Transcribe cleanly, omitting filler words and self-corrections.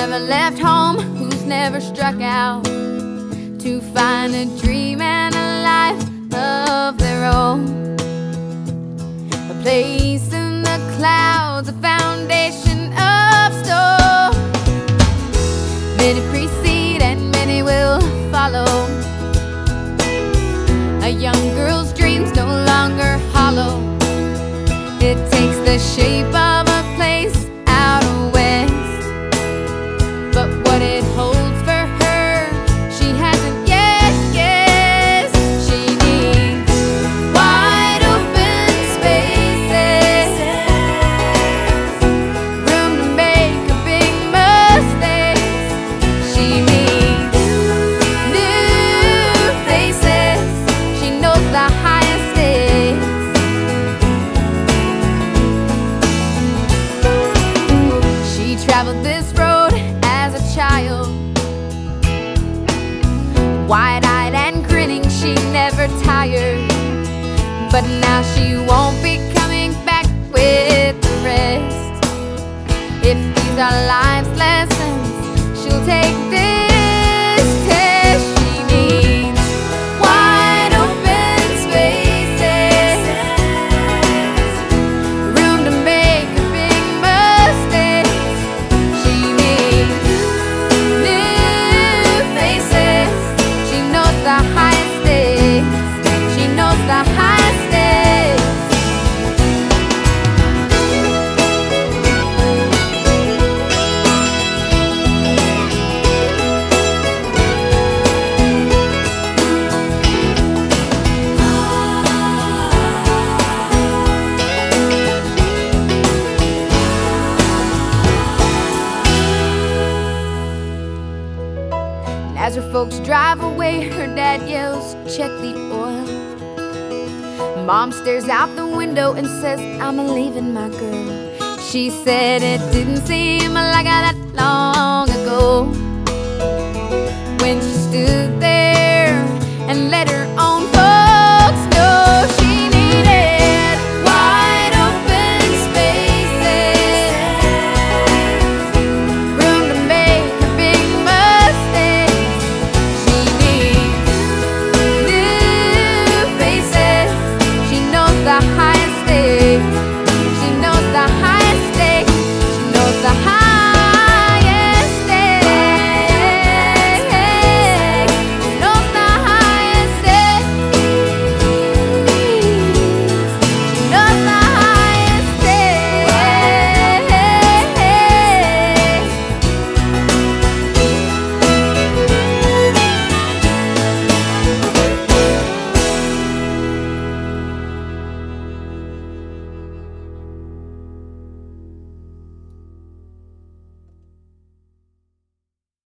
never left home, who's never struck out to find a dream and a life of their own. A place in the clouds, a foundation of stone. Many precede and many will follow. A young girl's dreams no longer hollow. It takes the shape of a place out west, but what it holds for her, she hasn't yet guessed. She needs wide open spaces, room to make a big mistake. She needs new faces. She knows the highest stakes. She traveled this road as a child, wide-eyed and grinning, she never tired. But now she won't be coming back with the rest. If these are life's lessons, she'll take this test. She needs wide open spaces, room to make a big mistake. She needs new faces. She knows the highest stakes. She knows the highest stakes. As her folks drive away, her dad yells, "Check the oil." Mom stares out the window and says, "I'm leaving my girl." She said it didn't seem like that long ago.